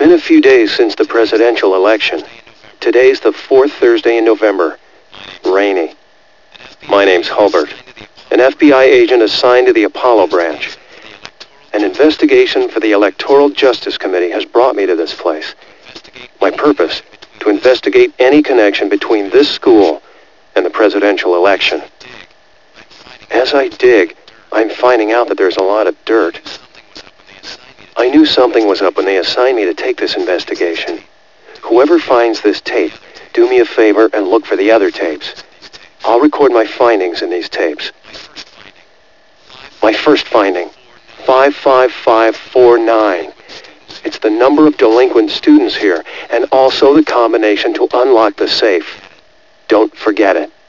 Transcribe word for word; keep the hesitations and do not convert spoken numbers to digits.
been a few days since the presidential election. Today's the fourth Thursday in November. Rainy. My name's Hulbert, an F B I agent assigned to the Apollo branch. An investigation for the Electoral Justice Committee has brought me to this place. My purpose, to investigate any connection between this school and the presidential election. As I dig, I'm finding out that there's a lot of dirt. I knew something was up when they assigned me to take this investigation. Whoever finds this tape, do me a favor and look for the other tapes. I'll record my findings in these tapes. My first finding, five five five four nine. It's the number of delinquent students here, and also the combination to unlock the safe. Don't forget it.